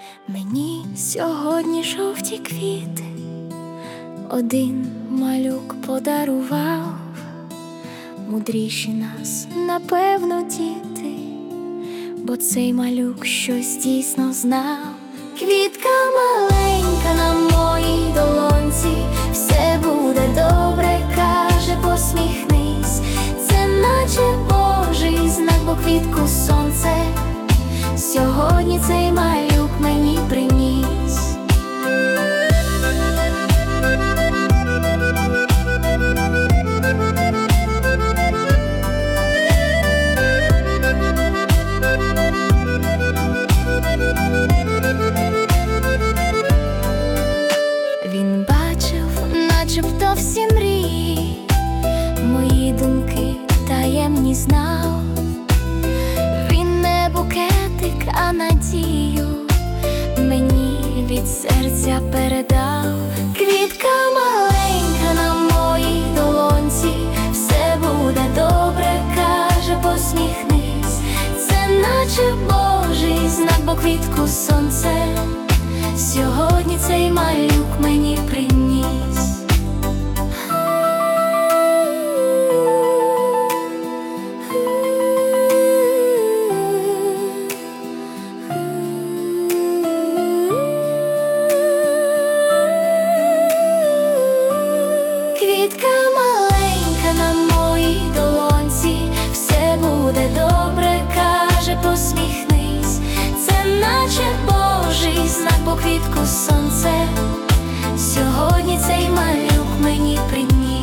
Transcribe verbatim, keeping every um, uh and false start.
Мені сьогодні жовті квіти один малюк подарував. Мудріші нас, напевно, діти, бо цей малюк щось дійсно знав. Квітка маленька на моїй долонці, все буде добре, каже, посміхнись. Це наче Божий знак, бо квітку сонце сьогодні цей малюк мені приніс. Він бачив, начебто всі мрії, мої думки таємні знав. Він не букетик, а надію мені від серця передав. Квітка маленька на моїй долонці, все буде добре, каже, посміхнись. Це наче Божий знак, бо квітку сонце сьогодні цей малюк мені приніс. Квітка маленька на моїй долонці, все буде добре, каже, посміхнись. Це наче Божий знак, бо квітку сонце сьогодні цей малюк мені приніс.